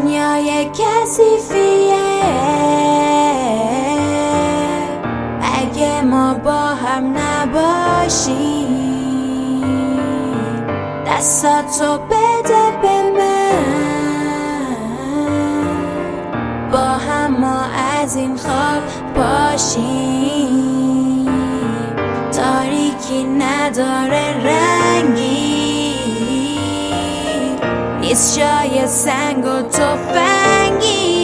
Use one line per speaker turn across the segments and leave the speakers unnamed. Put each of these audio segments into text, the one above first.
دنیای کثیفیه اگه ما با هم نباشیم. دستاتو بده به من، با هم ما از این خواب پاشیم. تاریکی نداره رنگی، نیست جای سنگ و تفنگی.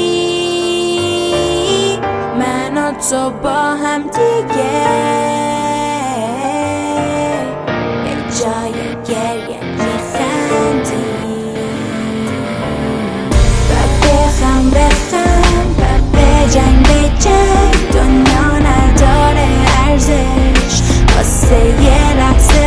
من و تو با هم دیگه به جای گریه میخندیم. و بخم و به جنگ دنیا نداره ارزش واسه یه لحظه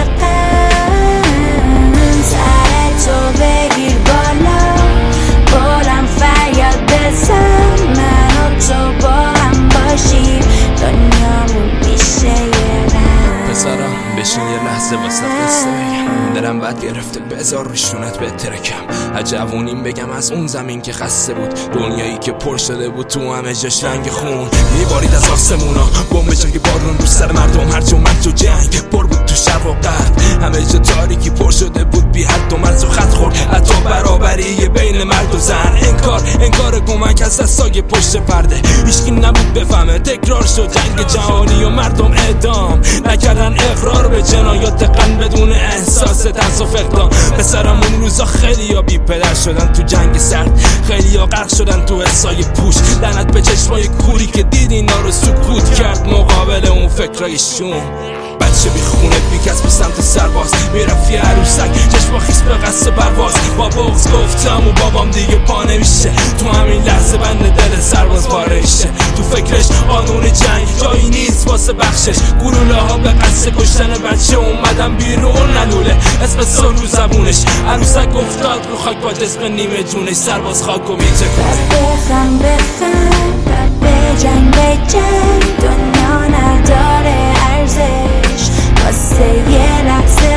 غم. سرتو بگیر بالا، بلند فریاد بزن. من و تو با هم باشیم، دنیامون میشه یه غم.
پسرم بشین یه لحظه واسه قصه بگم. دلم بد گرفته بذار روشونت بترکم. عجبونیم بگم از اون زمین که خسته بود، دنیایی که پر شده بود تو همه جاش رنگ خون. میبارید از آسمونا بمب جای بارون رو سر مردم، هرج و مرج و جنگ پر بود تو شرق و غرب. همه جا تاریکی پر شده بود بی حد و مرز و خط خورد. حتی برابری بین مرد و زن، انکار کمک از دستای پشت پرده. هیچکی نبود بفهمه تکرار شد جنگ جهانی و مردم اعدام نکردن اقرار به جنایات قن بدون احساس ترس و فقدان. پسرم اون روزا خیلیا بی پدر شدن تو جنگ سرد، خیلیا غرق شدن تو حسای پوش. لعنت به چشمای کوری که دید اینا رو سکوت کرد مقابل اون فکرای شوم. بچه بی خونه بی کس به سمت سرباز میرفت یه عروسک، چشم خیس به قصد برواز. با بغض گفتم و بابام دیگه پا نمیشه. تو همین لحظه بند دل سرباز پاره میشه. تو فکرش قانون جنگ جایی نیست واسه بخشش. گلوله ها به قصد کشتن بچه اومدن بیرون نلوله اسم سر رو زبونش. عروسک افتاد رو خاک با جسم نیمه جونش. سرباز خاک و میته
بخم و به جنگ دنیا نداره ارزش واسه یه لحظه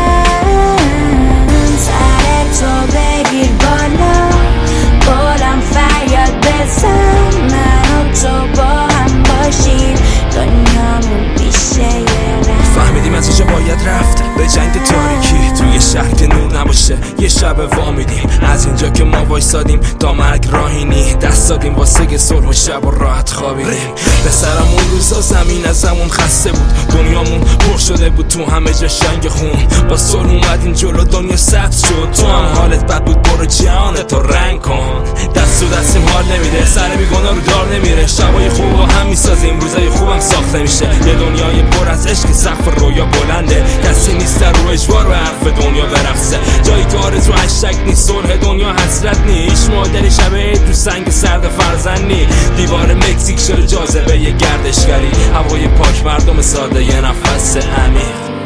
غم. سرتو بگیر بالا، بلند فریاد بزن. من و تو با هم باشیم، دنیامون میشه یه غم.
فهمیدیم از اینجا باید رفت به جنگ تاریکی توی شهر که نور نباشه. یه شب وامیدیم از اینجا که ما وایسادیم تا مرگ راهی نی. دست دادیم واسه صلح و شب و راحت خوابیدیم. پسرم اون روزا زمین از زمون خسته بود، دنیامون پر شده بود تو همه جا شنگ خون. با صلح اومدیم جلو دنیا سبز شد. تو هم حالت بد بود برو جهانتو رنگ کن. دست و دستیم حال نمیده، سر بیگانا رو دار نمیره. شبای خوب با هم میسازیم، روزای خوبم ساخته میشه. یه دنیای پر از عشق سقف رویا بلنده. کسی نیست در رو اجبار به حرف دنیا برقصه. جایی که آرزو هشتگ نیست، صلح دنیا حسرت نیست. مادر شبه تو سنگ سرد فرزنی. دیوار مکزیک شده جاذبه یه گردشگری. هوای پاک مردم ساده یه نفس عمیق.